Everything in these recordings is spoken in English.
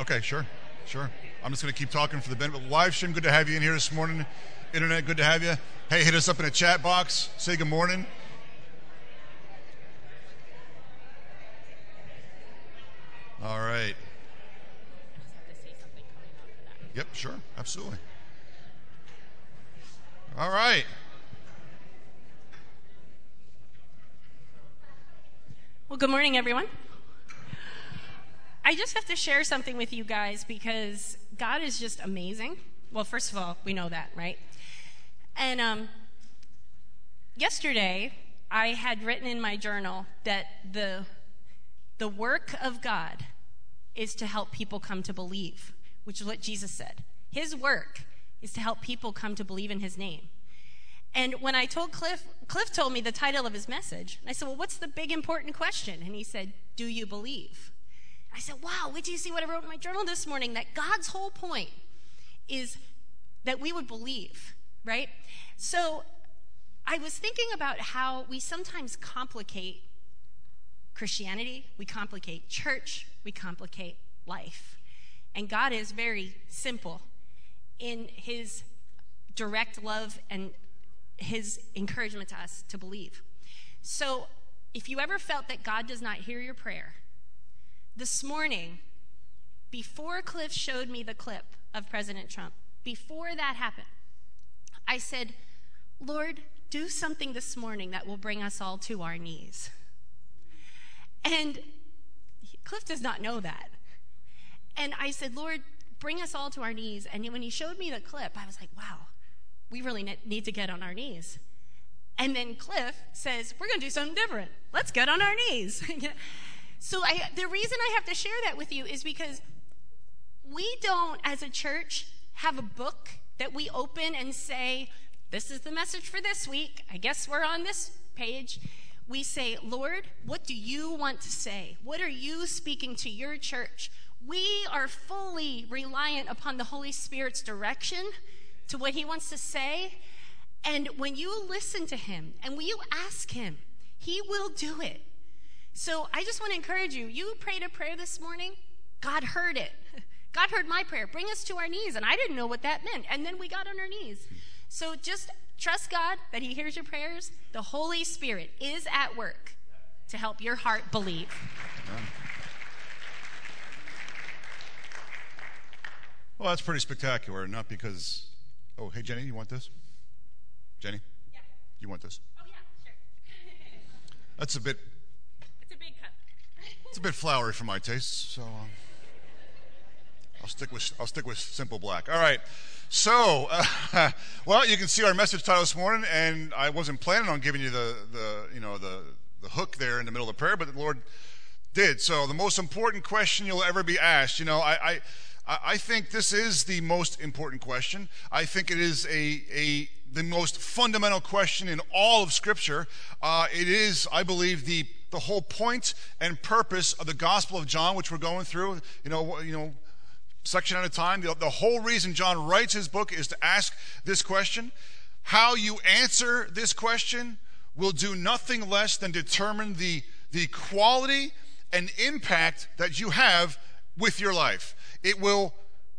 Okay, sure. I'm just going to keep talking for the benefit. Live stream, good to have you in here this morning. Internet, good to have you. Hey, hit us up in the chat box. Say good morning. All right. Yep, sure. Absolutely. All right. Well, good morning, everyone. I just have to share something with you guys because God is just amazing. Well, first of all, we know that, right? And yesterday, I had written in my journal that the work of God is to help people come to believe, which is what Jesus said. His work is to help people come to believe in his name. And when I told Cliff told me the title of his message. And I said, well, what's the big important question? And he said, do you believe? I said, wow, wait till you see what I wrote in my journal this morning, that God's whole point is that we would believe, right? So I was thinking about how we sometimes complicate Christianity, we complicate church, we complicate life. And God is very simple in his direct love and his encouragement to us to believe. So if you ever felt that God does not hear your prayer, this morning, before Cliff showed me the clip of President Trump, before that happened, I said, Lord, do something this morning that will bring us all to our knees. And Cliff does not know that. And I said, Lord, bring us all to our knees. And when he showed me the clip, I was like, wow, we really need to get on our knees. And then Cliff says, we're going to do something different. Let's get on our knees. So the reason I have to share that with you is because we don't, as a church, have a book that we open and say, this is the message for this week. I guess we're on this page. We say, Lord, what do you want to say? What are you speaking to your church? We are fully reliant upon the Holy Spirit's direction to what he wants to say. And when you listen to him and when you ask him, he will do it. So I just want to encourage you. You prayed a prayer this morning. God heard it. God heard my prayer. Bring us to our knees. And I didn't know what that meant. And then we got on our knees. So just trust God that he hears your prayers. The Holy Spirit is at work to help your heart believe. Well, that's pretty spectacular. Not because... Oh, hey, Jenny, you want this? Jenny? Yeah. You want this? Oh, yeah, sure. That's a bit... It's a big cup. It's a bit flowery for my taste, so I'll stick with simple black. All right. So, well, you can see our message title this morning, and I wasn't planning on giving you the hook there in the middle of the prayer, but the Lord did. So, the most important question you'll ever be asked. I think this is the most important question. I think it is the most fundamental question in all of Scripture. It is, I believe, the whole point and purpose of the Gospel of John, which we're going through, section at a time. The whole reason John writes his book is to ask this question. How you answer this question will do nothing less than determine the quality and impact that you have with your life. It will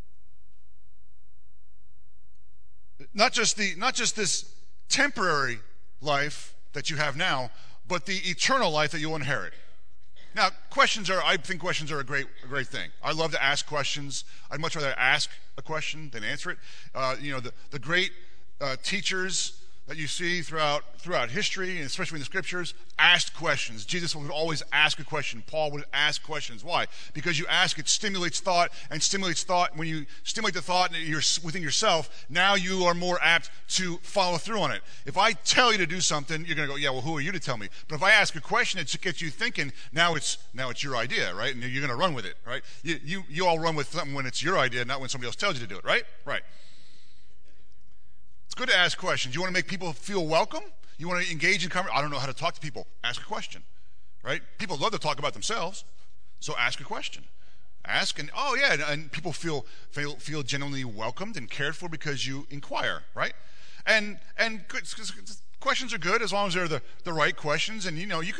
not just this temporary life that you have now, but the eternal life that you'll inherit. Now, I think questions are a great thing. I love to ask questions. I'd much rather ask a question than answer it. The great teachers that you see throughout history, and especially in the Scriptures, asked questions. Jesus would always ask a question. Paul would ask questions. Why? Because you ask, it stimulates thought, and stimulates thought. When you stimulate the thought within yourself, now you are more apt to follow through on it. If I tell you to do something, you're going to go, yeah, well, who are you to tell me? But if I ask a question, it gets you thinking, now it's your idea, right? And you're going to run with it, right? You all run with something when it's your idea, not when somebody else tells you to do it, right? Right. It's good to ask questions. You want to make people feel welcome? You want to engage in conversation? I don't know how to talk to people. Ask a question, right? People love to talk about themselves, so ask a question. Ask, and and people feel genuinely welcomed and cared for because you inquire, right? And questions are good as long as they're the right questions. And you can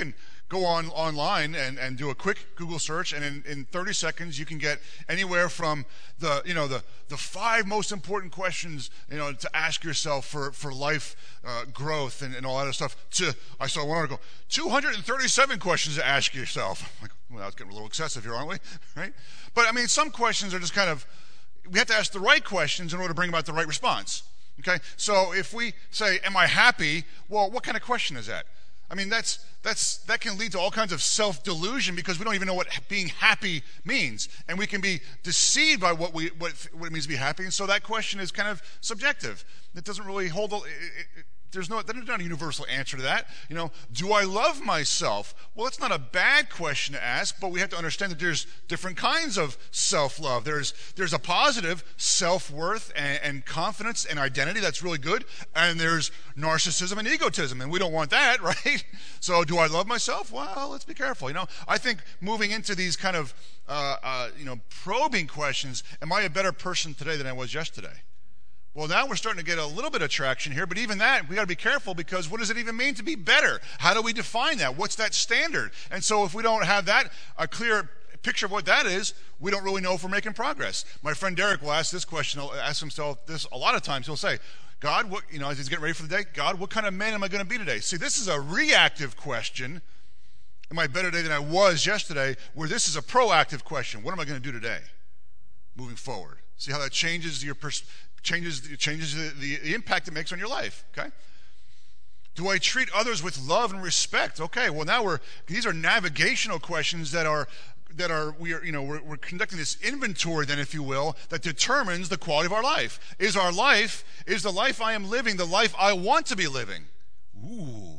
go online and do a quick Google search, and in 30 seconds you can get anywhere from the 5 most important questions to ask yourself for life growth and all that other stuff, to, I saw one article, 237 questions to ask yourself. I'm like, well, that's getting a little excessive here, aren't we? Right? But I mean, some questions are just kind of, we have to ask the right questions in order to bring about the right response. Okay, so if we say, am I happy? Well, what kind of question is that? I mean, that can lead to all kinds of self-delusion, because we don't even know what being happy means. And we can be deceived by what it means to be happy. And so that question is kind of subjective. It doesn't really hold, there's not a universal answer to that. Do I love myself? Well, it's not a bad question to ask, but we have to understand that there's different kinds of self-love. There's a positive self-worth and confidence and identity that's really good, and there's narcissism and egotism, and we don't want that, right? So do I love myself? Well, let's be careful. I think moving into these kind of probing questions, am I a better person today than I was yesterday? Well, now we're starting to get a little bit of traction here, but even that, we got to be careful, because what does it even mean to be better? How do we define that? What's that standard? And so if we don't have that, a clear picture of what that is, we don't really know if we're making progress. My friend Derek will ask this question, he'll ask himself this a lot of times. He'll say, God, as he's getting ready for the day, God, what kind of man am I going to be today? See, this is a reactive question. Am I better today than I was yesterday? Where this is a proactive question. What am I going to do today moving forward? See how that changes your changes the impact it makes on your life. Okay. Do I treat others with love and respect? Okay. Well, now these are navigational questions we're conducting this inventory, then, if you will, that determines the quality of our life. Is the life I am living the life I want to be living? Ooh.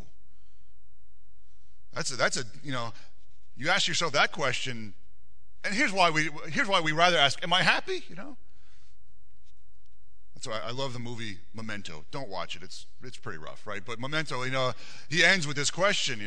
You ask yourself that question, and here's why we rather ask, am I happy? That's why I love the movie Memento. Don't watch it. It's pretty rough, right? But Memento, he ends with this question,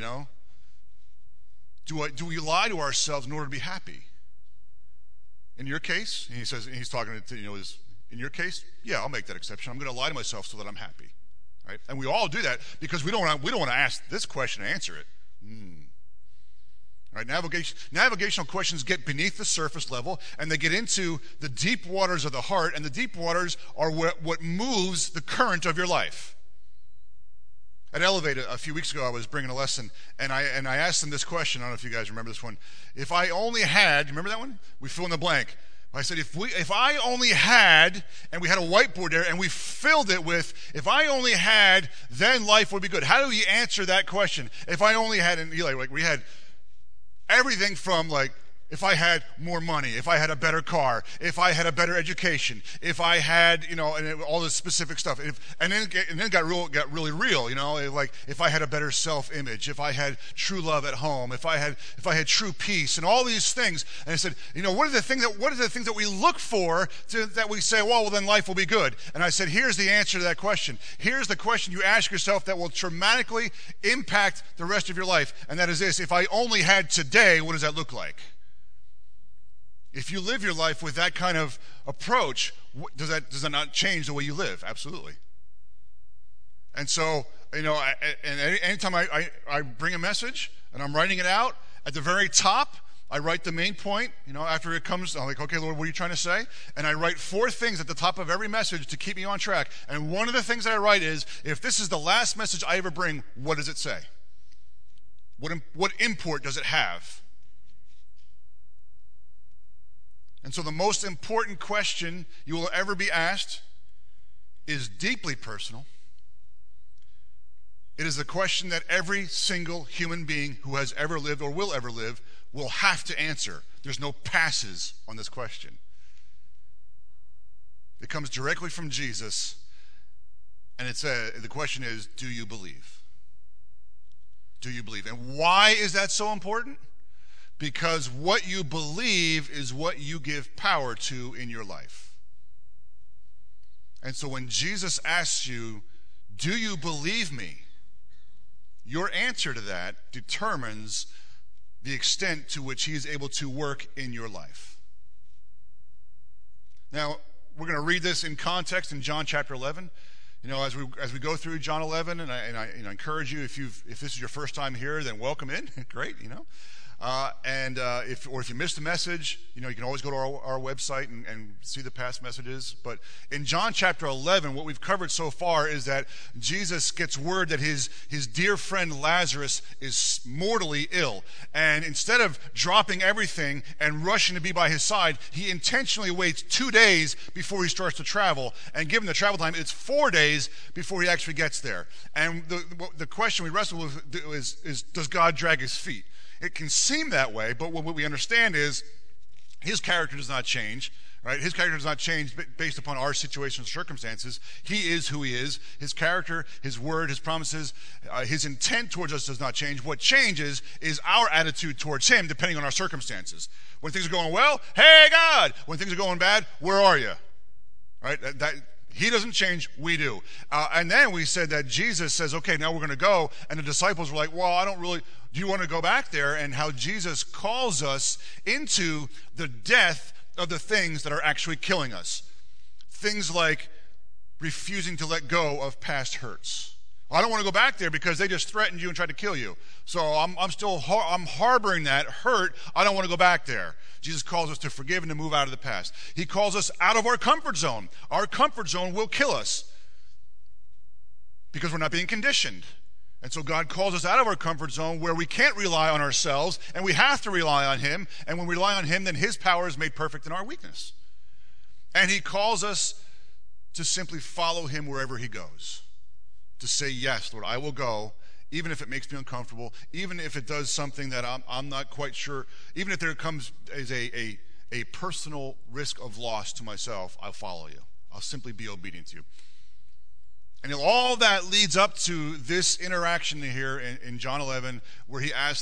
do we lie to ourselves in order to be happy? In your case, and he's talking to, in your case, yeah, I'll make that exception. I'm going to lie to myself so that I'm happy, right? And we all do that because we don't want to ask this question and answer it. Right, navigational questions get beneath the surface level, and they get into the deep waters of the heart, and the deep waters are what moves the current of your life. At Elevate a few weeks ago, I was bringing a lesson, and I asked them this question. I don't know if you guys remember this one. If I only had, remember that one? We fill in the blank. I said, if I only had, and we had a whiteboard there, and we filled it with, if I only had, then life would be good. How do you answer that question? If I only had, and we had everything from if I had more money, if I had a better car, if I had a better education, if I had, and all this specific stuff, and then it got really real, if I had a better self-image, if I had true love at home, if I had true peace, and all these things. And I said, what are the things that we look for that we say, well, then life will be good? And I said, here's the answer to that question. Here's the question you ask yourself that will dramatically impact the rest of your life, and that is this: if I only had today, what does that look like? If you live your life with that kind of approach, does that not change the way you live? Absolutely. And so, anytime I bring a message and I'm writing it out, at the very top, I write the main point. After it comes, I'm like, okay, Lord, what are you trying to say? And I write 4 things at the top of every message to keep me on track. And one of the things that I write is, if this is the last message I ever bring, what does it say? What import does it have? And so the most important question you will ever be asked is deeply personal. It is the question that every single human being who has ever lived or will ever live will have to answer. There's no passes on this question. It comes directly from Jesus, and the question is, do you believe? Do you believe? And why is that so important? Because what you believe is what you give power to in your life. And so when Jesus asks you, do you believe me? Your answer to that determines the extent to which he is able to work in your life. Now, we're going to read this in context in John chapter 11. As we go through John 11, and I encourage you, if this is your first time here, then welcome in. Great, if you missed the message, you can always go to our website and see the past messages. But in John chapter 11, what we've covered so far is that Jesus gets word that his dear friend Lazarus is mortally ill. And instead of dropping everything and rushing to be by his side, he intentionally waits 2 days before he starts to travel. And given the travel time, it's 4 days before he actually gets there. And the question we wrestle with is does God drag his feet? It can seem that way, but what we understand is his character does not change, right? His character does not change based upon our situation and circumstances. He is who he is. His character, his word, his promises, his intent towards us does not change. What changes is our attitude towards him, depending on our circumstances. When things are going well, hey, God! When things are going bad, where are you? Right? He doesn't change, we do. And then we said that Jesus says, okay, now we're going to go. And the disciples were like, well, do you want to go back there? And how Jesus calls us into the death of the things that are actually killing us. Things like refusing to let go of past hurts. I don't want to go back there because they just threatened you and tried to kill you. So I'm harboring that hurt. I don't want to go back there. Jesus calls us to forgive and to move out of the past. He calls us out of our comfort zone. Our comfort zone will kill us because we're not being conditioned. And so God calls us out of our comfort zone where we can't rely on ourselves and we have to rely on him. And when we rely on him, then his power is made perfect in our weakness. And he calls us to simply follow him wherever he goes. To say, yes, Lord, I will go, even if it makes me uncomfortable, even if it does something that I'm not quite sure, even if there comes as a personal risk of loss to myself, I'll follow you. I'll simply be obedient to you. And all that leads up to this interaction here in John 11, where he asks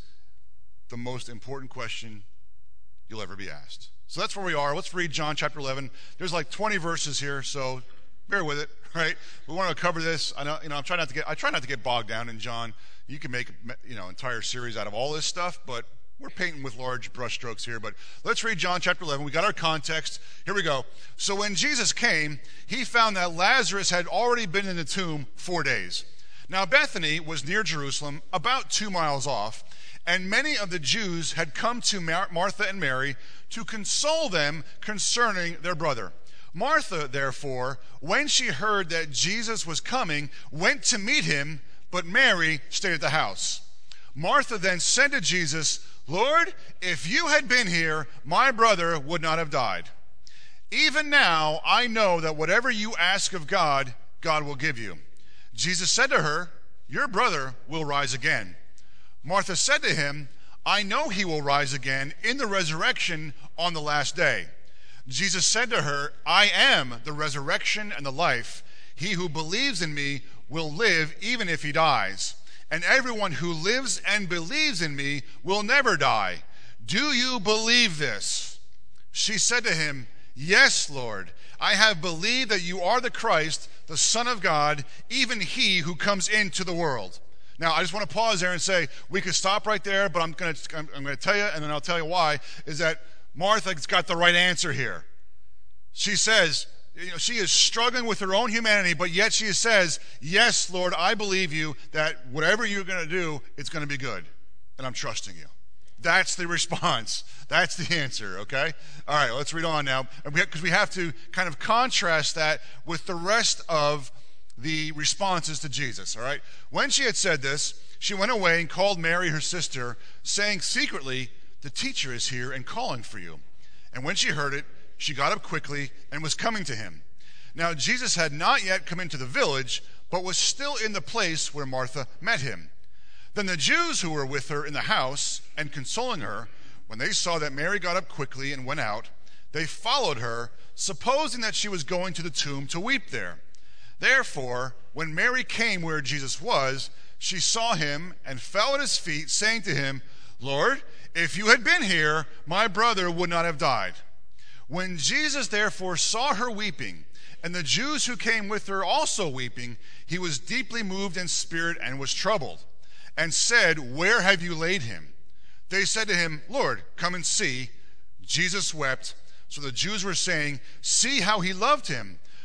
the most important question you'll ever be asked. So that's where we are. Let's read John chapter 11. There's like 20 verses here, so bear with it, right? We want to cover this. I know, I try not to get bogged down in John. You can make, entire series out of all this stuff, but we're painting with large brushstrokes here. But let's read John chapter 11. We got our context. Here we go. So when Jesus came, he found that Lazarus had already been in the tomb 4 days. Now Bethany was near Jerusalem, about 2 miles off, and many of the Jews had come to Martha and Mary to console them concerning their brother. Martha, therefore, when she heard that Jesus was coming, went to meet him, but Mary stayed at the house. Martha then said to Jesus, Lord, if you had been here, my brother would not have died. Even now, I know that whatever you ask of God, God will give you. Jesus said to her, your brother will rise again. Martha said to him, I know he will rise again in the resurrection on the last day. Jesus said to her, I am the resurrection and the life. He who believes in me will live even if he dies. And everyone who lives and believes in me will never die. Do you believe this? She said to him, yes, Lord. I have believed that you are the Christ, the Son of God, even he who comes into the world. Now, I just want to pause there and say, we could stop right there, but I'm going to tell you, and then I'll tell you why, is that Martha's got the right answer here. She says, she is struggling with her own humanity, but yet she says, yes, Lord, I believe you that whatever you're going to do, it's going to be good, and I'm trusting you. That's the response. That's the answer, okay? All right, let's read on now, because we have to kind of contrast that with the rest of the responses to Jesus, all right? When she had said this, she went away and called Mary, her sister, saying secretly, the teacher is here and calling for you. And when she heard it, she got up quickly and was coming to him. Now Jesus had not yet come into the village, but was still in the place where Martha met him. Then the Jews who were with her in the house and consoling her, when they saw that Mary got up quickly and went out, they followed her, supposing that she was going to the tomb to weep there. Therefore, when Mary came where Jesus was, she saw him and fell at his feet, saying to him, Lord, if you had been here, my brother would not have died. When Jesus therefore saw her weeping, and the Jews who came with her also weeping, he was deeply moved in spirit and was troubled, and said, where have you laid him? They said to him, Lord, come and see. Jesus wept. So the Jews were saying, see how he loved him.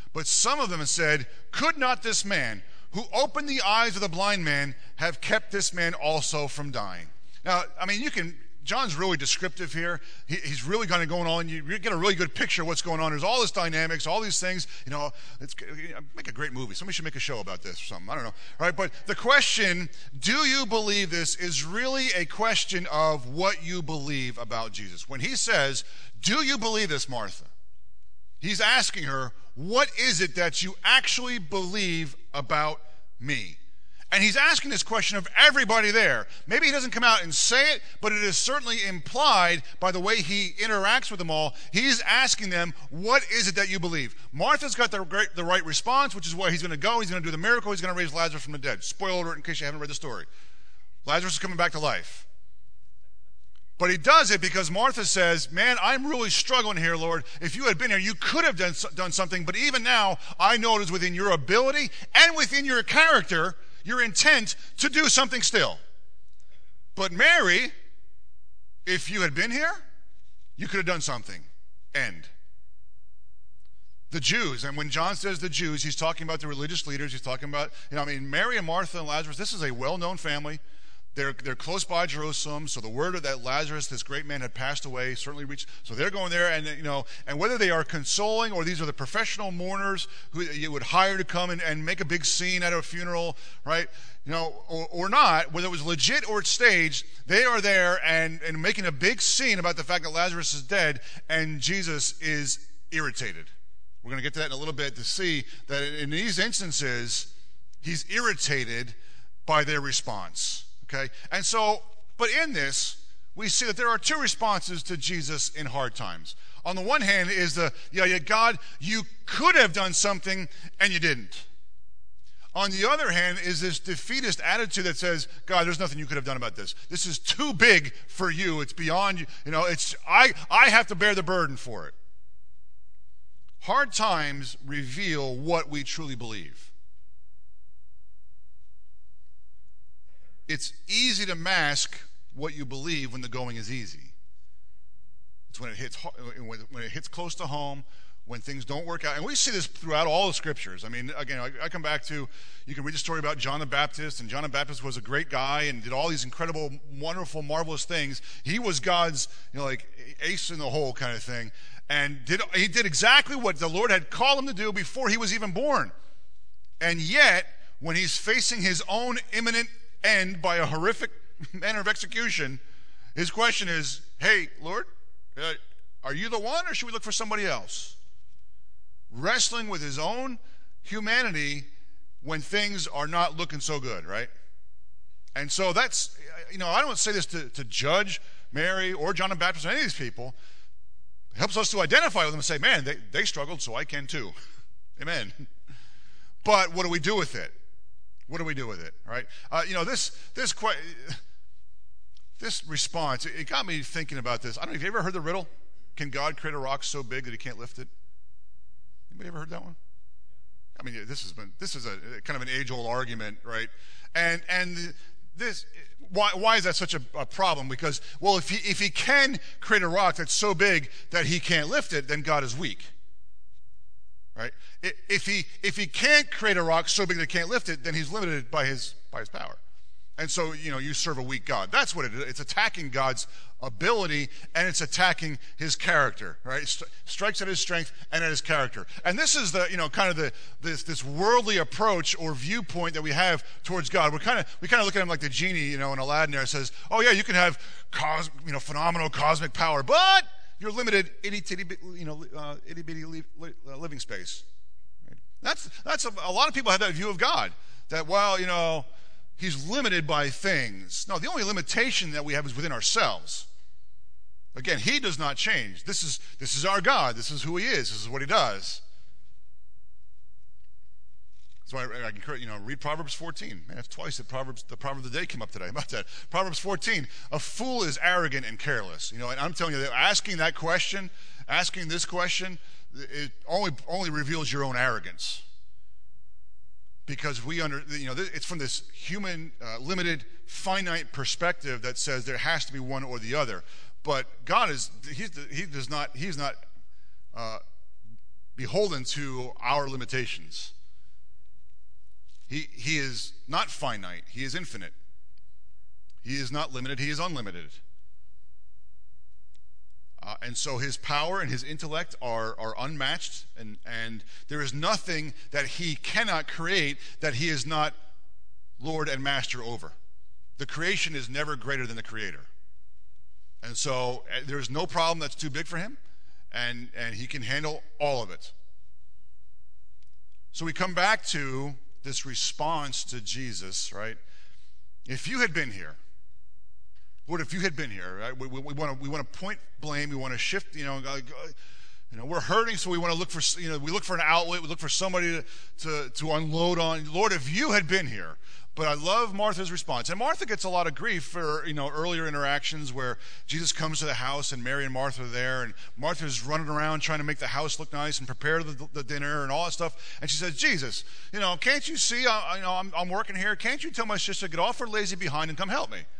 But some of them said, could not this man who opened the eyes of the blind man have kept this man also from dying? Now, I mean, John's really descriptive here. He's really kind of going on. You get a really good picture of what's going on. There's all this dynamics, all these things. Make a great movie. Somebody should make a show about this or something. I don't know. Right? But the question, do you believe this, is really a question of what you believe about Jesus. When he says, do you believe this, Martha? He's asking her, what is it that you actually believe about me? And he's asking this question of everybody there. Maybe he doesn't come out and say it, but it is certainly implied by the way he interacts with them all. He's asking them, what is it that you believe? Martha's got the right response, which is where he's going to go. He's going to do the miracle. He's going to raise Lazarus from the dead. Spoiler alert in case you haven't read the story. Lazarus is coming back to life. But he does it because Martha says, man, I'm really struggling here, Lord. If you had been here, you could have done something. But even now, I know it is within your ability and within your character, your intent to do something still. But Mary, if you had been here, you could have done something. End. The Jews, and when John says the Jews, he's talking about the religious leaders. He's talking about, Mary and Martha and Lazarus, this is a well-known family. They're close by Jerusalem, so the word of that Lazarus, this great man, had passed away, certainly reached. So they're going there, and whether they are consoling or these are the professional mourners who you would hire to come and make a big scene at a funeral, right? Or not, whether it was legit or it's staged, they are there and making a big scene about the fact that Lazarus is dead, and Jesus is irritated. We're going to get to that in a little bit to see that in these instances, he's irritated by their response. Okay, and so, but in this, we see that there are two responses to Jesus in hard times. On the one hand is God, you could have done something and you didn't. On the other hand is this defeatist attitude that says, God, there's nothing you could have done about this. This is too big for you. It's beyond you. I have to bear the burden for it. Hard times reveal what we truly believe. It's easy to mask what you believe when the going is easy. It's when it hits close to home, when things don't work out. And we see this throughout all the scriptures. I mean, again, I come back to, you can read the story about John the Baptist, and John the Baptist was a great guy and did all these incredible, wonderful, marvelous things. He was God's, ace in the hole kind of thing. And he did exactly what the Lord had called him to do before he was even born. And yet, when he's facing his own imminent end by a horrific manner of execution, his question is, hey, Lord, are you the one, or should we look for somebody else? Wrestling with his own humanity when things are not looking so good, right? And so that's, I don't say this to judge Mary or John the Baptist or any of these people. It helps us to identify with them and say, man, they struggled, so I can too. Amen. But what do we do with it? What do we do with it, right? This response, it got me thinking about this. I don't know, have you ever heard the riddle? Can God create a rock so big that he can't lift it? Anybody ever heard that one? I mean, this is a kind of an age-old argument, right? And this, why is that such a problem? Because, well, if he can create a rock that's so big that he can't lift it, then God is weak. Right? If he can't create a rock so big that he can't lift it, then he's limited by his power. And so, you serve a weak God. That's what it is. It's attacking God's ability, and it's attacking his character, right? Strikes at his strength and at his character. And this is the, kind of this worldly approach or viewpoint that we have towards God. We kind of look at him like the genie, in Aladdin there. It says, oh yeah, you can have phenomenal cosmic power, but you're limited itty-bitty living space. Right? That's a lot of people have that view of God. That, well, he's limited by things. No, the only limitation that we have is within ourselves. Again, he does not change. This is our God. This is who he is. This is what he does. So I can read Proverbs 14. Man, that's twice the proverb of the day came up today about that. Proverbs 14. A fool is arrogant and careless. And I'm telling you that asking this question, it only reveals your own arrogance. Because it's from this human, limited, finite perspective that says there has to be one or the other. But God he's not beholden to our limitations. He is not finite. He is infinite. He is not limited. He is unlimited. And so his power and his intellect are unmatched, and there is nothing that he cannot create that he is not Lord and Master over. The creation is never greater than the Creator. And so there's no problem that's too big for him, and he can handle all of it. So we come back to this response to Jesus, right? If you had been here, Lord, if you had been here, right? We want to point blame, we want to shift, we're hurting, so we want to look for, we look for an outlet, we look for somebody to unload on. Lord, if you had been here. But I love Martha's response. And Martha gets a lot of grief for, earlier interactions where Jesus comes to the house and Mary and Martha are there, and Martha's running around trying to make the house look nice and prepare the dinner and all that stuff. And she says, Jesus, can't you see, I'm working here. Can't you tell my sister to get off her lazy behind and come help me?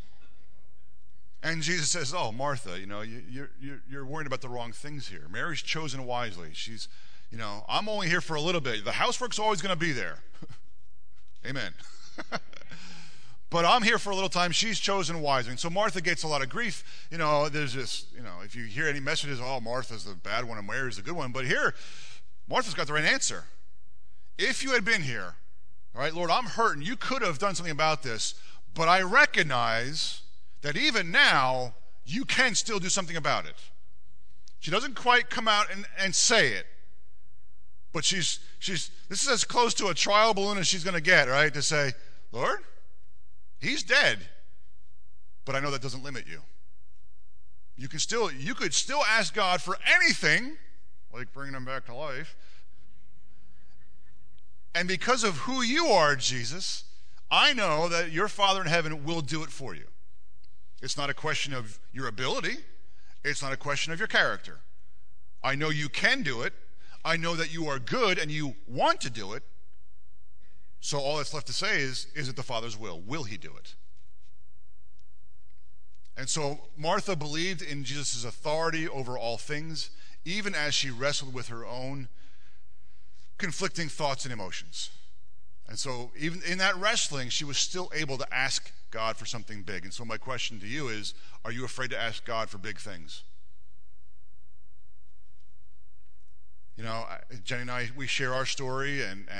And Jesus says, oh, Martha, you're worrying about the wrong things here. Mary's chosen wisely. She's, I'm only here for a little bit. The housework's always going to be there. Amen. But I'm here for a little time. She's chosen wisely. And so Martha gets a lot of grief. There's this, if you hear any messages, oh, Martha's the bad one and Mary's the good one. But here, Martha's got the right answer. If you had been here, all right, Lord, I'm hurting. You could have done something about this, but I recognize that even now, you can still do something about it. She doesn't quite come out and say it, but this is as close to a trial balloon as she's going to get, right? To say, Lord, he's dead, but I know that doesn't limit you. You could still ask God for anything, like bringing him back to life. And because of who you are, Jesus, I know that your Father in heaven will do it for you. It's not a question of your ability. It's not a question of your character. I know you can do it. I know that you are good and you want to do it. So all that's left to say is it the Father's will? Will he do it? And so Martha believed in Jesus' authority over all things, even as she wrestled with her own conflicting thoughts and emotions. And so even in that wrestling, she was still able to ask God for something big. And so my question to you is, are you afraid to ask God for big things? Jenny and I, we share our story, and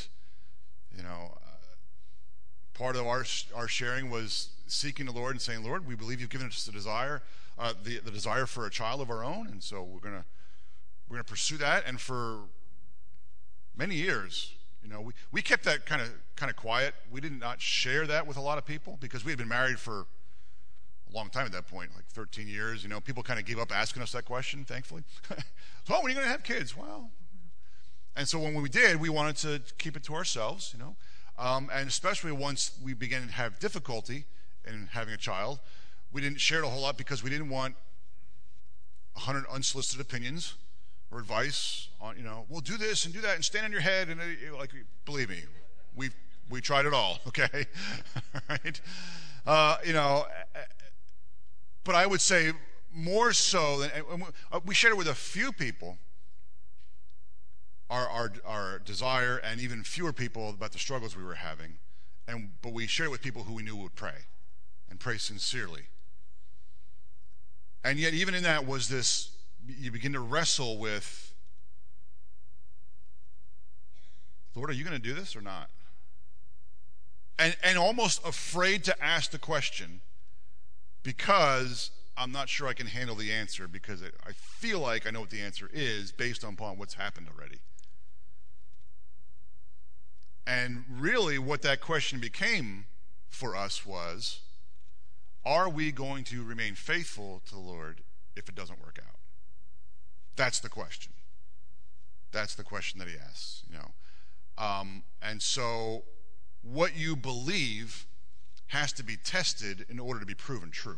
part of our sharing was seeking the Lord and saying, Lord, we believe you've given us the desire, the desire for a child of our own, and so we're gonna pursue that. And for many years, we kept that kind of quiet. We did not share that with a lot of people because we had been married for a long time at that point, like 13 years. People kind of gave up asking us that question, thankfully. So, when are you going to have kids? Well, and so when we did, we wanted to keep it to ourselves, and especially once we began to have difficulty in having a child, we didn't share it a whole lot because we didn't want 100 unsolicited opinions or advice on, well, do this and do that and stand on your head, and believe me, we tried it all, okay? Right? But I would say more so than we shared it with a few people, our desire, and even fewer people about the struggles we were having, but we shared it with people who we knew would pray and pray sincerely. And yet, even in that was this. You begin to wrestle with, Lord, are you going to do this or not? And almost afraid to ask the question because I'm not sure I can handle the answer, because I feel like I know what the answer is based upon what's happened already. And really what that question became for us was, are we going to remain faithful to the Lord if it doesn't work out? That's the question. That's the question that he asks, And so what you believe has to be tested in order to be proven true.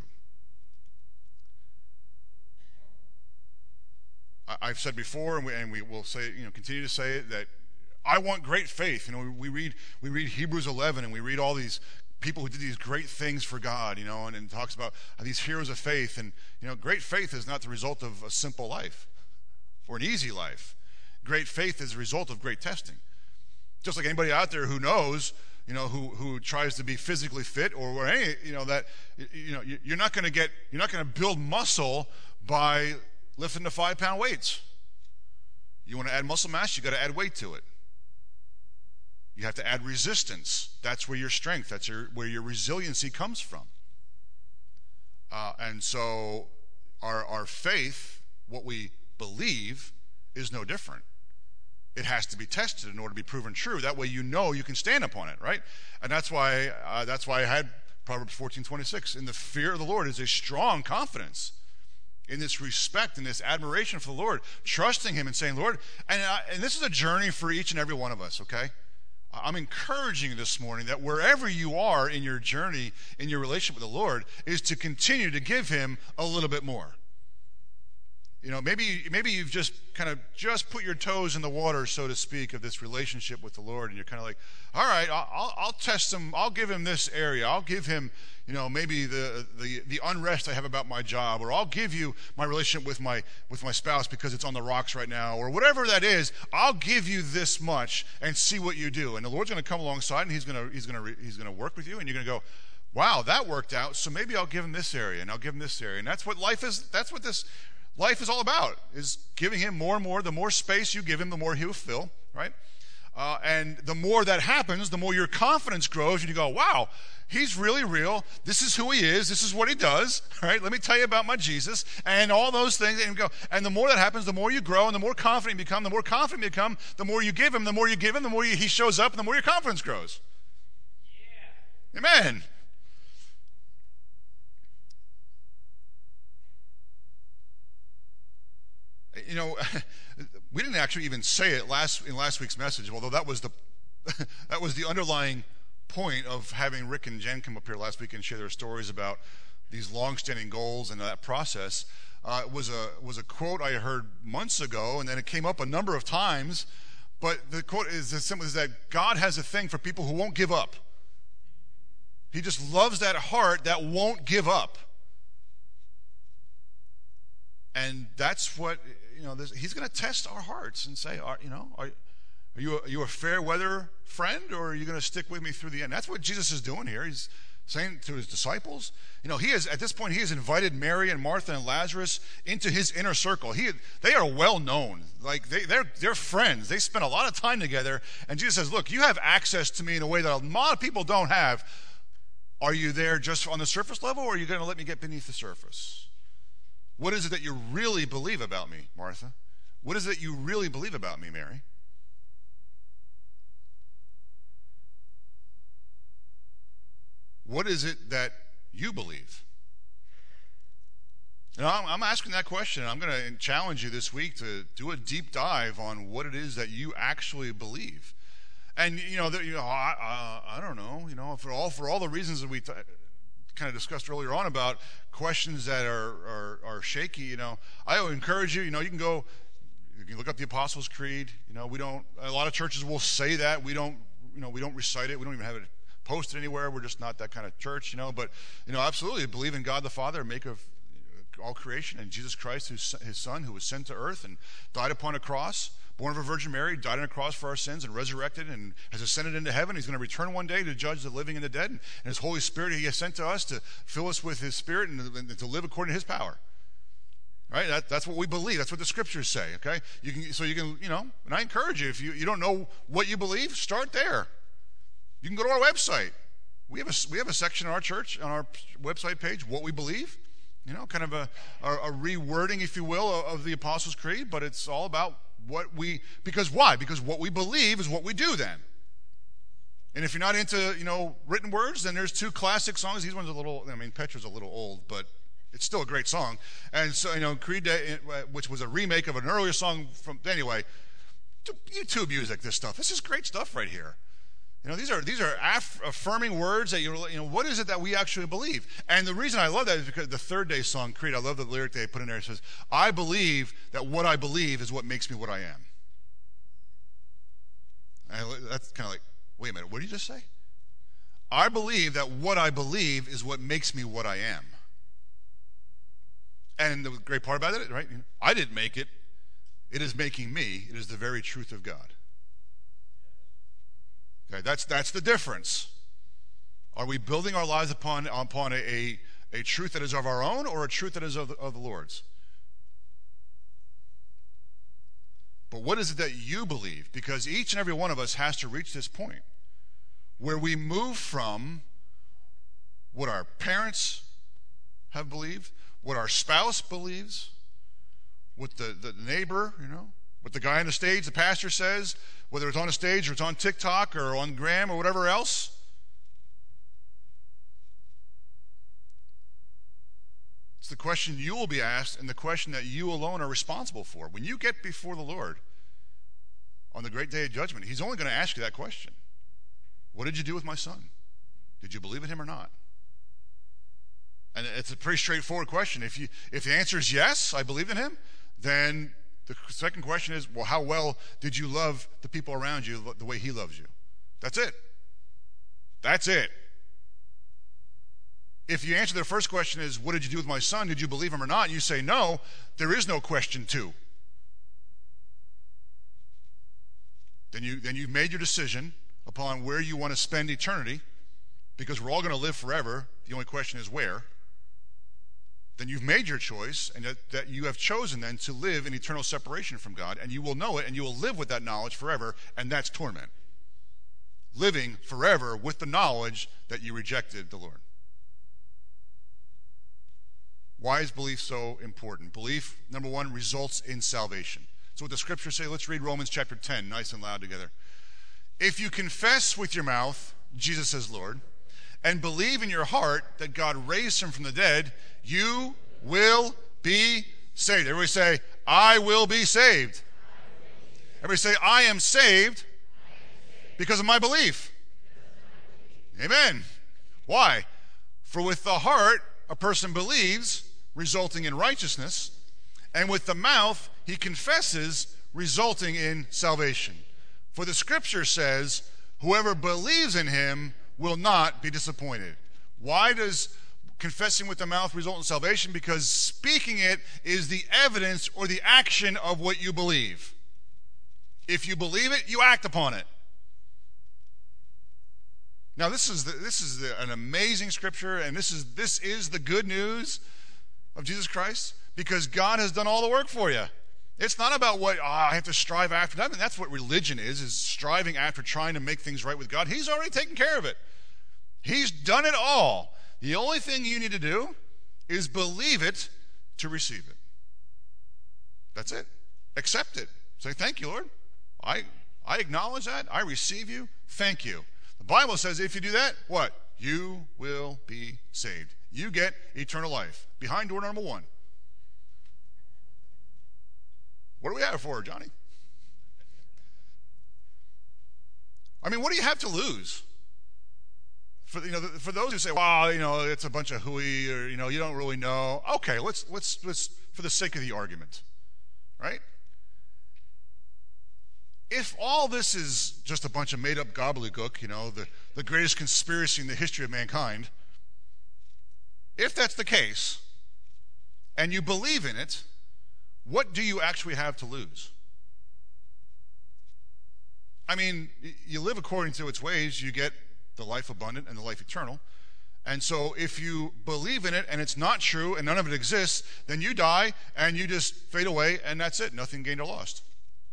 I've said before, and we will say, continue to say it, that I want great faith. We read Hebrews 11, and we read all these people who did these great things for God, and it talks about these heroes of faith. And, great faith is not the result of a simple life or an easy life. Great faith is a result of great testing. Just like anybody out there who knows, who tries to be physically fit or any, that, you're not going to build muscle by lifting the 5-pound weights. You want to add muscle mass, you got to add weight to it. You have to add resistance. That's where your strength, where your resiliency comes from. And so our faith, what we believe, is no different. It has to be tested in order to be proven true. That way you can stand upon it, right? And that's why I had Proverbs 14:26. In the fear of the Lord is a strong confidence. In this respect and this admiration for the Lord, trusting him and saying, Lord, and this is a journey for each and every one of us, okay? I'm encouraging you this morning that wherever you are in your journey, in your relationship with the Lord, is to continue to give him a little bit more. Maybe you've just kind of put your toes in the water, so to speak, of this relationship with the Lord, and you're kind of like, all right, I'll test him. I'll give him this area. I'll give him, maybe the unrest I have about my job, or I'll give you my relationship with my spouse because it's on the rocks right now, or whatever that is. I'll give you this much and see what you do. And the Lord's going to come alongside, and he's going to work with you, and you're going to go, wow, that worked out. So maybe I'll give him this area, and I'll give him this area, and that's what life is. That's what this life is all about, is giving him more and more. The more space you give him, the more he'll fill, right? And the more that happens, the more your confidence grows, and you go, wow, he's really real. This is who he is. This is what he does, right? Let me tell you about my Jesus, and all those things. And the more that happens, the more you grow, and the more confident you become. The more confident you become, the more you give him, the more you give him, the more he shows up, and the more your confidence grows. Yeah. Amen. We didn't actually even say it in last week's message, although that was the underlying point of having Rick and Jen come up here last week and share their stories about these long-standing goals and that process. It was a quote I heard months ago, and then it came up a number of times. But the quote is as simple as that: God has a thing for people who won't give up. He just loves that heart that won't give up. And that's what, he's going to test our hearts and say, are you a fair weather friend, or are you going to stick with me through the end? That's what Jesus is doing here. He's saying to his disciples, at this point, he has invited Mary and Martha and Lazarus into his inner circle. They are well known. Like they're friends. They spend a lot of time together. And Jesus says, look, you have access to me in a way that a lot of people don't have. Are you there just on the surface level, or are you going to let me get beneath the surface? What is it that you really believe about me, Martha? What is it you really believe about me, Mary? What is it that you believe? And I'm asking that question. I'm going to challenge you this week to do a deep dive on what it is that you actually believe. And I don't know. For all the reasons that we kind of discussed earlier on about questions that are shaky, I would encourage you. You can look up the Apostles' Creed. A lot of churches will say that. We don't recite it. We don't even have it posted anywhere. We're just not that kind of church, But absolutely believe in God the Father, maker of all creation, and Jesus Christ, his Son, who was sent to earth and died upon a cross, born of a Virgin Mary, died on a cross for our sins, and resurrected, and has ascended into heaven. He's going to return one day to judge the living and the dead. And his Holy Spirit he has sent to us to fill us with his Spirit and to live according to his power. Right? That's what we believe. That's what the Scriptures say. Okay? You can, and I encourage you, if you don't know what you believe, start there. You can go to our website. We have a section in our church, on our website page, what we believe. Kind of a rewording, if you will, of the Apostles' Creed, but it's all about because why? Because what we believe is what we do then. And if you're not into, written words, then there's two classic songs. These ones are Petra's a little old, but it's still a great song. And so, Creed, which was a remake of an earlier song anyway, YouTube music, this stuff. This is great stuff right here. These are affirming words that what is it that we actually believe? And the reason I love that is because the Third Day song, Creed, I love the lyric they put in there. It says, I believe that what I believe is what makes me what I am. And that's kind of like, wait a minute, what did you just say? I believe that what I believe is what makes me what I am. And the great part about it, right? I didn't make it. it is making me, it is the very truth of God. Okay, that's the difference. Are we building our lives upon a truth that is of our own, or a truth that is of the Lord's? But what is it that you believe? Because each and every one of us has to reach this point where we move from what our parents have believed, what our spouse believes, what the neighbor, what the guy on the stage, the pastor says, whether it's on a stage or it's on TikTok or on Gram or whatever else. It's the question you will be asked, and the question that you alone are responsible for. When you get before the Lord on the great day of judgment, he's only going to ask you that question. What did you do with my son? Did you believe in him or not? And it's a pretty straightforward question. If the answer is yes, I believed in him, then the second question is, well, how well did you love the people around you the way he loves you? That's it. That's it. If you answer the first question is, what did you do with my son? Did you believe him or not? And you say no, there is no question two. Then you've made your decision upon where you want to spend eternity, because we're all going to live forever. The only question is where. Then you've made your choice, and that you have chosen then to live in eternal separation from God, and you will know it, and you will live with that knowledge forever, and that's torment. Living forever with the knowledge that you rejected the Lord. Why is belief so important? Belief, number one, results in salvation. So what the scriptures say, let's read Romans chapter 10, nice and loud together. If you confess with your mouth Jesus as Lord, and believe in your heart that God raised him from the dead, you will be saved. Everybody say, I will be saved. Everybody say, I am saved because of my belief. Amen. Why? For with the heart a person believes, resulting in righteousness, and with the mouth he confesses, resulting in salvation. For the scripture says, whoever believes in him will not be disappointed. Why does confessing with the mouth result in salvation? Because speaking it is the evidence or the action of what you believe. If you believe it, you act upon it. Now this is an amazing scripture, and this is the good news of Jesus Christ, because God has done all the work for you. It's not about what I have to strive after. I mean, that's what religion is striving after trying to make things right with God. He's already taken care of it. He's done it all. The only thing you need to do is believe it to receive it. That's it. Accept it. Say, thank you, Lord. I acknowledge that. I receive you. Thank you. The Bible says if you do that, what? You will be saved. You get eternal life. Behind door number 1. What do we have for, Johnny? I mean, what do you have to lose? For those who say, well, it's a bunch of hooey, or you don't really know. Okay, let's for the sake of the argument, right? If all this is just a bunch of made-up gobbledygook, the greatest conspiracy in the history of mankind, if that's the case, and you believe in it, what do you actually have to lose? I mean, you live according to its ways, you get the life abundant and the life eternal. And so if you believe in it and it's not true and none of it exists, then you die and you just fade away and that's it. Nothing gained or lost.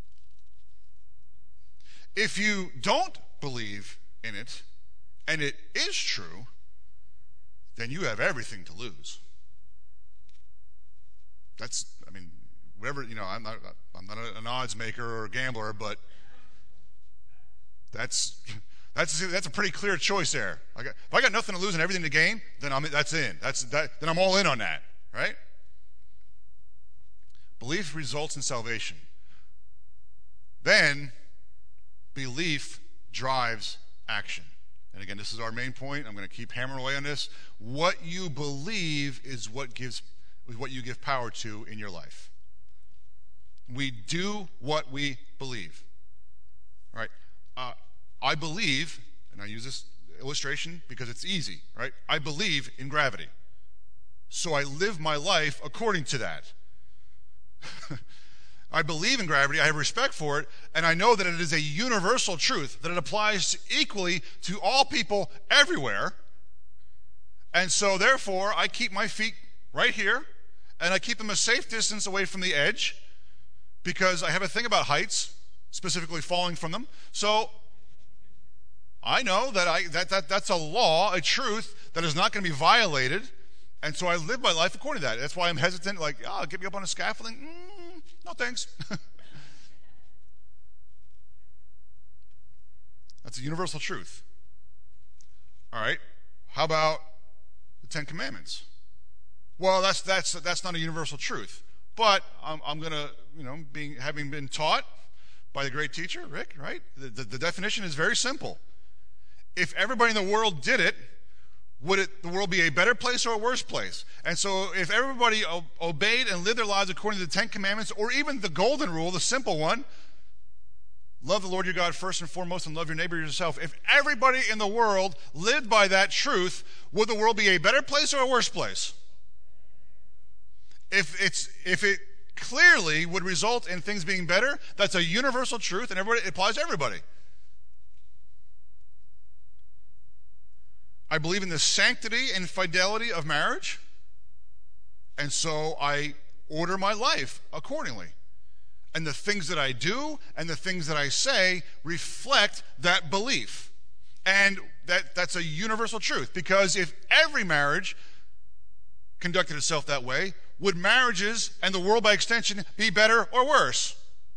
If you don't believe in it and it is true, then you have everything to lose. Whatever, I'm not an odds maker or a gambler, but that's a pretty clear choice there. If I got nothing to lose and everything to gain, then that's in. Then I'm all in on that, right? Belief results in salvation. Then belief drives action. And again, this is our main point. I'm going to keep hammering away on this. What you believe is what you give power to in your life. We do what we believe. All right? I believe, and I use this illustration because it's easy, right? I believe in gravity. So I live my life according to that. I believe in gravity, I have respect for it, and I know that it is a universal truth, that it applies equally to all people everywhere. And so therefore, I keep my feet right here, and I keep them a safe distance away from the edge, because I have a thing about heights, specifically falling from them. So I know that that's a law, a truth that is not going to be violated, and so I live my life according to that. That's why I'm hesitant, like, get me up on a scaffolding? No thanks. That's a universal truth. All right, how about the Ten Commandments? Well, that's not a universal truth, but I'm going to, having been taught by the great teacher, Rick, right? The definition is very simple. If everybody in the world did it, would the world be a better place or a worse place? And so if everybody obeyed and lived their lives according to the Ten Commandments, or even the golden rule, the simple one, love the Lord your God first and foremost and love your neighbor yourself. If everybody in the world lived by that truth, would the world be a better place or a worse place? If it clearly would result in things being better, that's a universal truth, and it applies to everybody. I believe in the sanctity and fidelity of marriage, and so I order my life accordingly. And the things that I do and the things that I say reflect that belief. And that's a universal truth, because if every marriage conducted itself that way, would marriages and the world by extension be better or worse?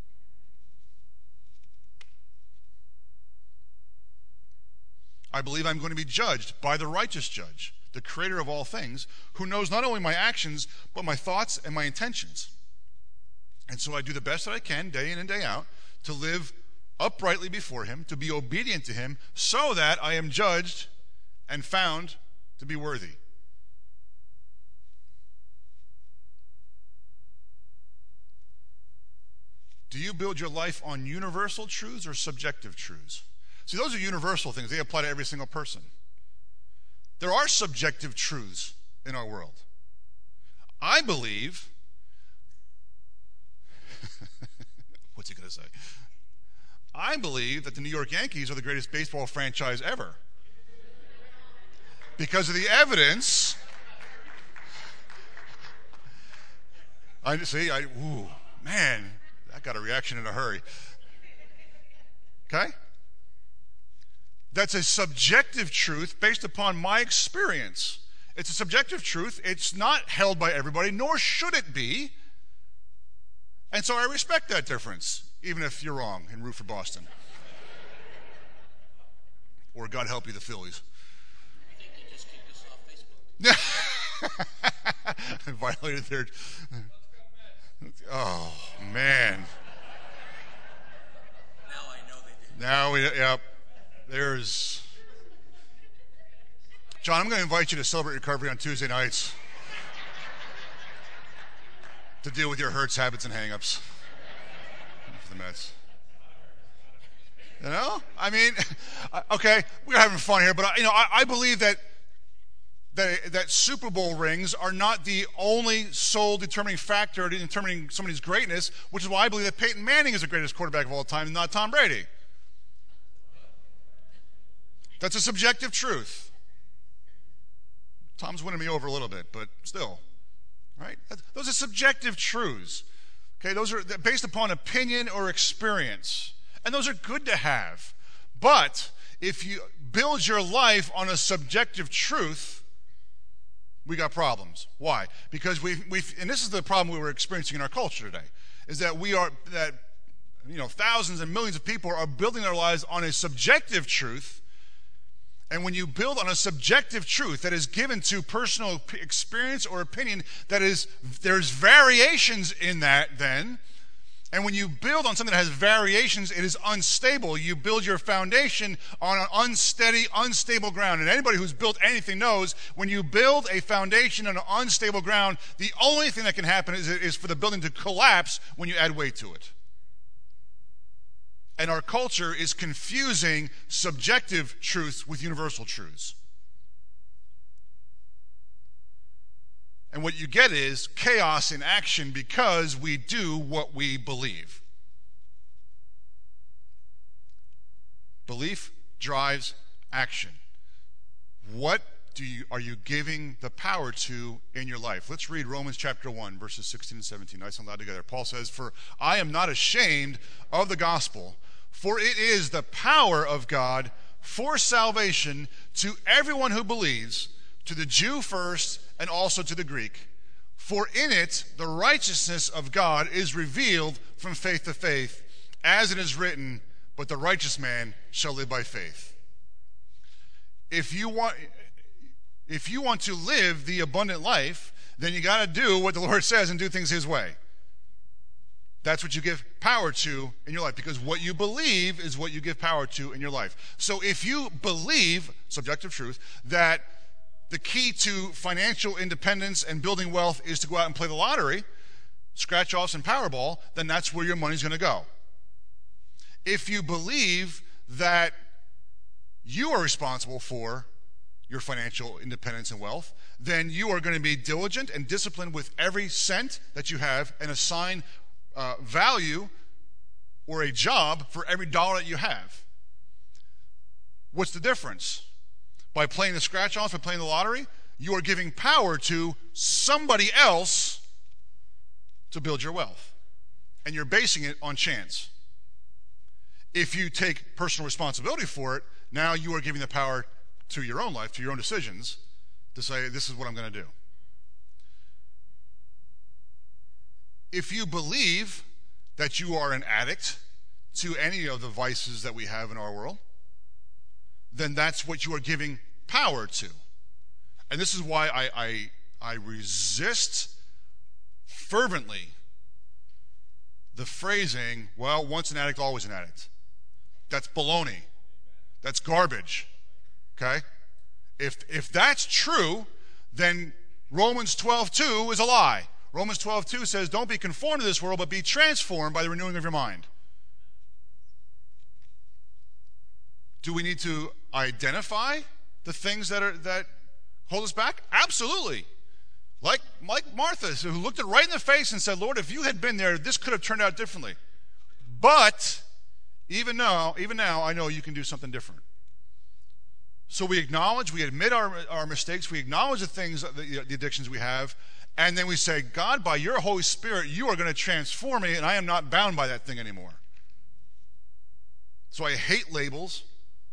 I believe I'm going to be judged by the righteous judge, the creator of all things, who knows not only my actions, but my thoughts and my intentions. And so I do the best that I can, day in and day out, to live uprightly before him, to be obedient to him, so that I am judged and found to be worthy. Do you build your life on universal truths or subjective truths? See, those are universal things. They apply to every single person. There are subjective truths in our world. I believe, what's he going to say? I believe that the New York Yankees are the greatest baseball franchise ever. Because of the evidence. Ooh, man, that got a reaction in a hurry. Okay? That's a subjective truth based upon my experience. It's a subjective truth. It's not held by everybody, nor should it be. And so I respect that difference, even if you're wrong and root for Boston. Or God help you, the Phillies. I think they just kicked us off Facebook. Violated their... Oh, man. Now I know they did. Now yep. There's... John, I'm going to invite you to Celebrate Recovery on Tuesday nights to deal with your hurts, habits, and hang-ups for the Mets. You know? I mean, okay, we're having fun here, but I believe that Super Bowl rings are not the only sole determining factor in determining somebody's greatness, which is why I believe that Peyton Manning is the greatest quarterback of all time and not Tom Brady. That's a subjective truth. Tom's winning me over a little bit, but still, right? Those are subjective truths. Okay, those are based upon opinion or experience, and those are good to have. But if you build your life on a subjective truth, we got problems. Why? Because we've and this is the problem we were experiencing in our culture today, is that thousands and millions of people are building their lives on a subjective truth. And when you build on a subjective truth that is given to personal experience or opinion, there's variations in that then. And when you build on something that has variations, it is unstable. You build your foundation on an unsteady, unstable ground. And anybody who's built anything knows when you build a foundation on an unstable ground, the only thing that can happen is for the building to collapse when you add weight to it. And our culture is confusing subjective truths with universal truths. And what you get is chaos in action because we do what we believe. Belief drives action. What are you giving the power to in your life? Let's read Romans chapter 1, verses 16 and 17. Nice and loud together. Paul says, "For I am not ashamed of the gospel, for it is the power of God for salvation to everyone who believes, to the Jew first and also to the Greek. For in it the righteousness of God is revealed from faith to faith, as it is written, but the righteous man shall live by faith." If you want to live the abundant life, then you got to do what the Lord says and do things his way. That's what you give power to in your life, because what you believe is what you give power to in your life. So if you believe, subjective truth, that the key to financial independence and building wealth is to go out and play the lottery, scratch-offs and Powerball, then that's where your money's going to go. If you believe that you are responsible for your financial independence and wealth, then you are going to be diligent and disciplined with every cent that you have and assign value or a job for every dollar that you have. What's the difference? By playing the scratch-offs, by playing the lottery, you are giving power to somebody else to build your wealth. And you're basing it on chance. If you take personal responsibility for it, now you are giving the power to your own life, to your own decisions, to say, this is what I'm going to do. If you believe that you are an addict to any of the vices that we have in our world, then that's what you are giving power to. And this is why I resist fervently the phrasing, well, once an addict, always an addict. That's baloney. That's garbage. Okay? If that's true, then Romans 12:2 is a lie. Romans 12:2 says, don't be conformed to this world, but be transformed by the renewing of your mind. Do we need to identify the things that hold us back? Absolutely. Like Martha, who looked it right in the face and said, Lord, if you had been there, this could have turned out differently. But even now, I know you can do something different. So we acknowledge, we admit our mistakes, we acknowledge the things, the addictions we have, and then we say, God, by your Holy Spirit, you are going to transform me, and I am not bound by that thing anymore. So I hate labels.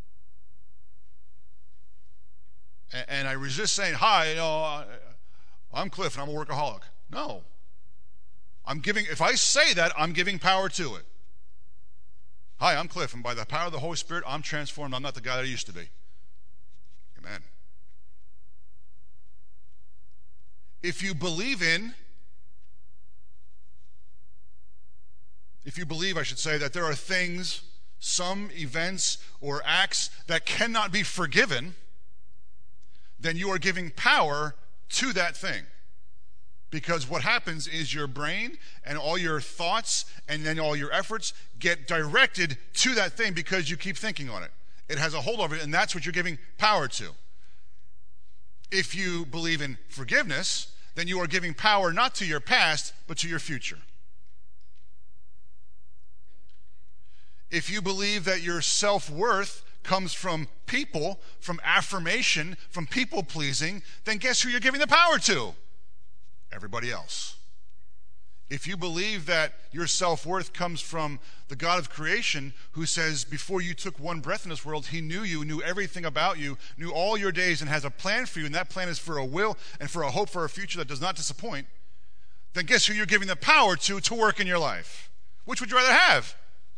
And I resist saying, hi, I'm Cliff and I'm a workaholic. No. If I say that, I'm giving power to it. Hi, I'm Cliff, and by the power of the Holy Spirit, I'm transformed. I'm not the guy that I used to be. Amen. If you believe, I should say, that there are things, some events or acts that cannot be forgiven, then you are giving power to that thing. Because what happens is your brain and all your thoughts and then all your efforts get directed to that thing because you keep thinking on it. It has a hold over it, and that's what you're giving power to. If you believe in forgiveness, then you are giving power not to your past, but to your future. If you believe that your self-worth comes from people, from affirmation, from people-pleasing, then guess who you're giving the power to? Everybody else. If you believe that your self-worth comes from the God of creation, who says before you took one breath in this world, he knew you, knew everything about you, knew all your days, and has a plan for you, and that plan is for a will and for a hope for a future that does not disappoint, then guess who you're giving the power to work in your life? Which would you rather have?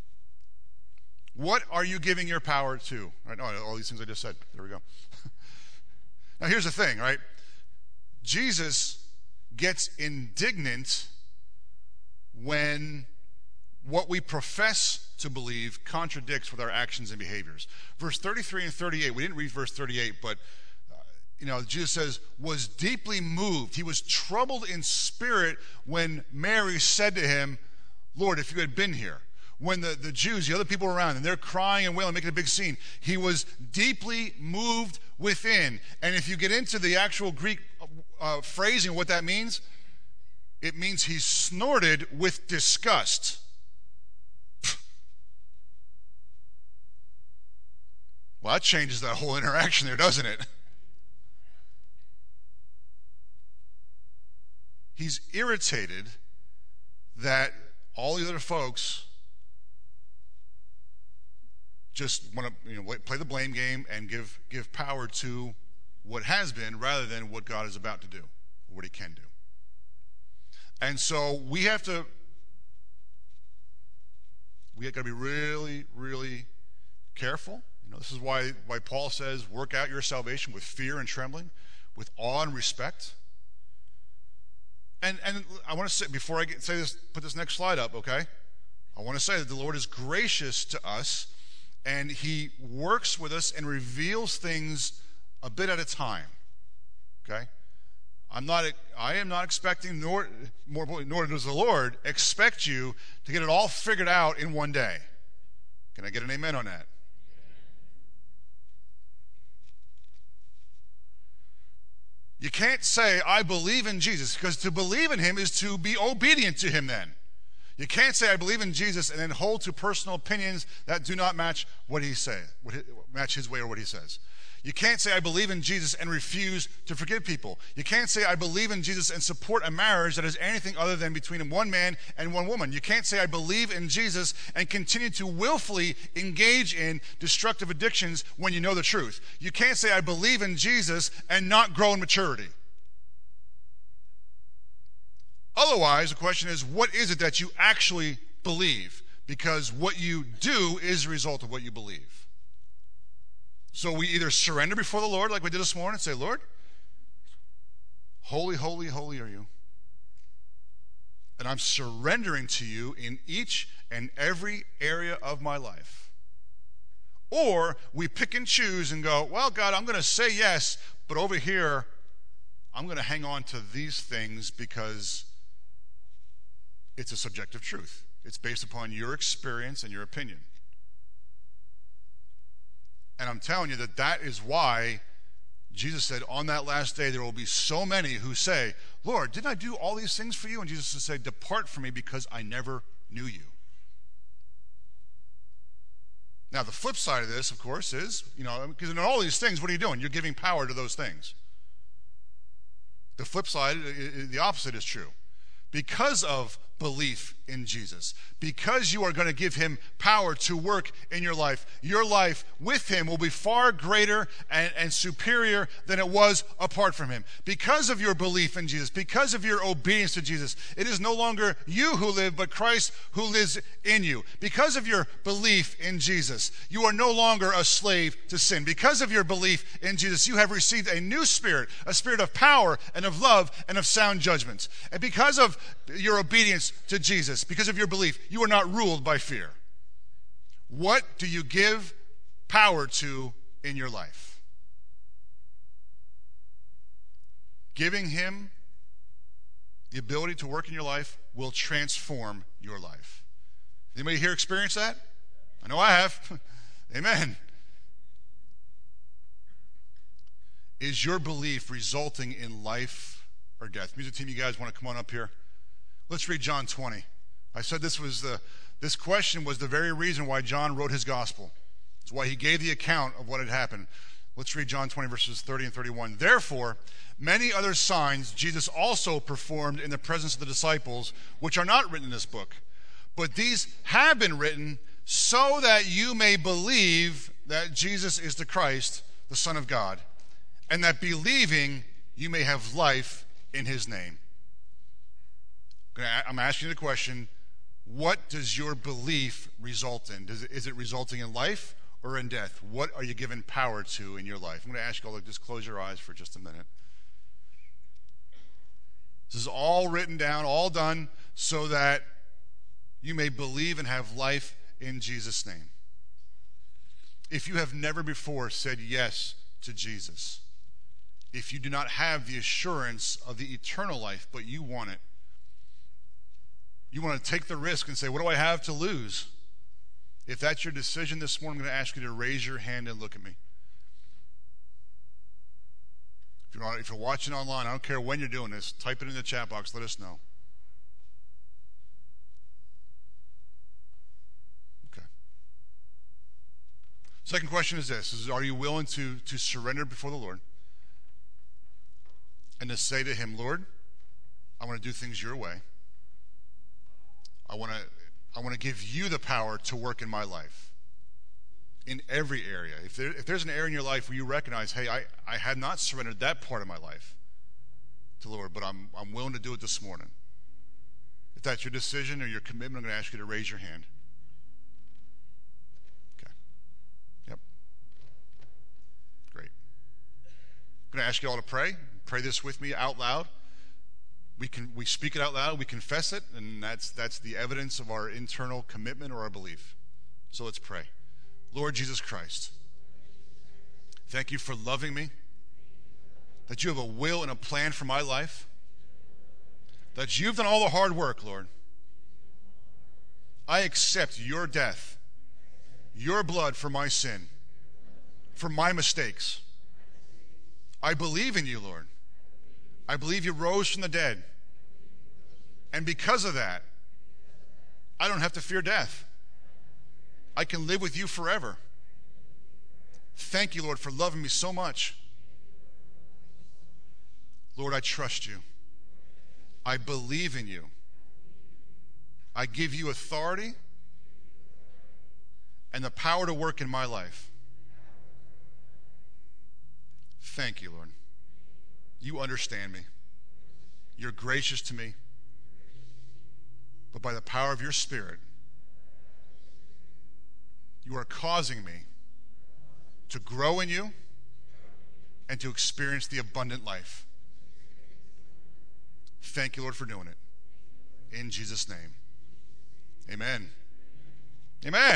What are you giving your power to? Right? All these things I just said. There we go. Now here's the thing, right? Jesus gets indignant when what we profess to believe contradicts with our actions and behaviors. Verse 33 and 38, we didn't read verse 38, but Jesus says, was deeply moved. He was troubled in spirit when Mary said to him, Lord, if you had been here. When the Jews, the other people around, and they're crying and wailing, making a big scene, he was deeply moved within. And if you get into the actual Greek phrasing, what that means, it means he snorted with disgust. Well, that changes that whole interaction there, doesn't it? He's irritated that all the other folks just want to play the blame game and give power to what has been rather than what God is about to do, or what he can do. And so we got to be really, really careful. This is why Paul says, work out your salvation with fear and trembling, with awe and respect. And I want to say, before I say this, put this next slide up, okay? I want to say that the Lord is gracious to us, and he works with us and reveals things a bit at a time, okay? I am not expecting, nor does the Lord expect you to get it all figured out in one day. Can I get an amen on that? You can't say, I believe in Jesus, because to believe in him is to be obedient to him then. You can't say, I believe in Jesus, and then hold to personal opinions that do not match what he says, match his way or what he says. You can't say, I believe in Jesus, and refuse to forgive people. You can't say, I believe in Jesus, and support a marriage that is anything other than between one man and one woman. You can't say, I believe in Jesus, and continue to willfully engage in destructive addictions when you know the truth. You can't say, I believe in Jesus, and not grow in maturity. Otherwise, the question is, what is it that you actually believe? Because what you do is a result of what you believe. So we either surrender before the Lord, like we did this morning, and say, Lord, holy, holy, holy are you. And I'm surrendering to you in each and every area of my life. Or we pick and choose and go, well, God, I'm going to say yes, but over here, I'm going to hang on to these things because it's a subjective truth. It's based upon your experience and your opinion. And I'm telling you that is why Jesus said, on that last day, there will be so many who say, Lord, didn't I do all these things for you? And Jesus will say, depart from me because I never knew you. Now, the flip side of this, of course, is, because in all these things, what are you doing? You're giving power to those things. The flip side, the opposite is true. Because of belief in Jesus, because you are going to give him power to work in your life with him will be far greater and superior than it was apart from him. Because of your belief in Jesus, because of your obedience to Jesus, it is no longer you who live, but Christ who lives in you. Because of your belief in Jesus, you are no longer a slave to sin. Because of your belief in Jesus, you have received a new spirit, a spirit of power and of love and of sound judgment. And because of your obedience to Jesus, because of your belief, you are not ruled by fear. What do you give power to in your life? Giving him the ability to work in your life will transform your life. Anybody here experience that? I know I have. Amen. Is your belief resulting in life or death? Music team, you guys want to come on up here? Let's read John 20. I said this question was the very reason why John wrote his gospel. It's why he gave the account of what had happened. Let's read John 20, verses 30 and 31. Therefore, many other signs Jesus also performed in the presence of the disciples, which are not written in this book. But these have been written so that you may believe that Jesus is the Christ, the Son of God, and that believing you may have life in his name. I'm asking you the question, what does your belief result in? Is it resulting in life or in death? What are you giving power to in your life? I'm going to ask you all to just close your eyes for just a minute. This is all written down, all done, so that you may believe and have life in Jesus' name. If you have never before said yes to Jesus, if you do not have the assurance of the eternal life, but you want it, you want to take the risk and say, what do I have to lose? If that's your decision this morning, I'm going to ask you to raise your hand and look at me. If you're watching online, I don't care when you're doing this, type it in the chat box. Let us know. Okay. Second question is this: are you willing to surrender before the Lord and to say to Him, Lord, I want to do things your way. I want to give you the power to work in my life. In every area. If there's an area in your life where you recognize, hey, I had not surrendered that part of my life to the Lord, but I'm willing to do it this morning. If that's your decision or your commitment, I'm going to ask you to raise your hand. Okay. Yep. Great. I'm going to ask you all to pray. Pray this with me out loud. We speak it out loud, we confess it, and that's the evidence of our internal commitment or our belief. So let's pray. Lord Jesus Christ, thank you for loving me, that you have a will and a plan for my life, that you've done all the hard work, Lord. I accept your death, your blood for my sin, for my mistakes. I believe in you, Lord. I believe you rose from the dead. And because of that, I don't have to fear death. I can live with you forever. Thank you, Lord, for loving me so much. Lord, I trust you. I believe in you. I give you authority and the power to work in my life. Thank you, Lord. You understand me. You're gracious to me. But by the power of your Spirit, you are causing me to grow in you and to experience the abundant life. Thank you, Lord, for doing it. In Jesus' name. Amen. Amen.